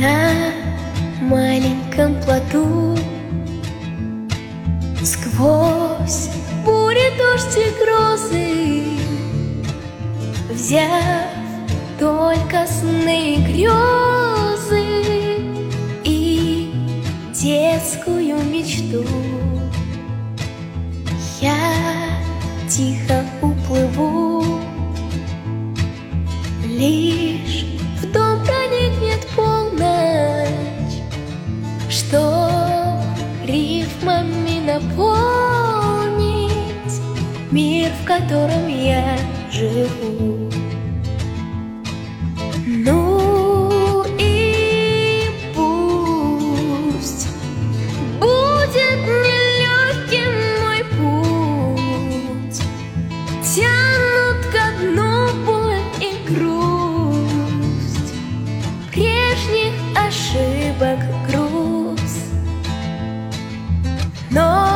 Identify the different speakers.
Speaker 1: На маленьком плоту сквозь бури, дождь и грозы, взяв только сны и грезы и детскую мечту, я тихо уплыву. Лишь в дом проникнет полночь, чтоб рифмами наполнить мир, в котором я живу. Ну и пусть будет нелегким мой путь, тянут ко дну боль и грусть, прежних ошибок груз. Но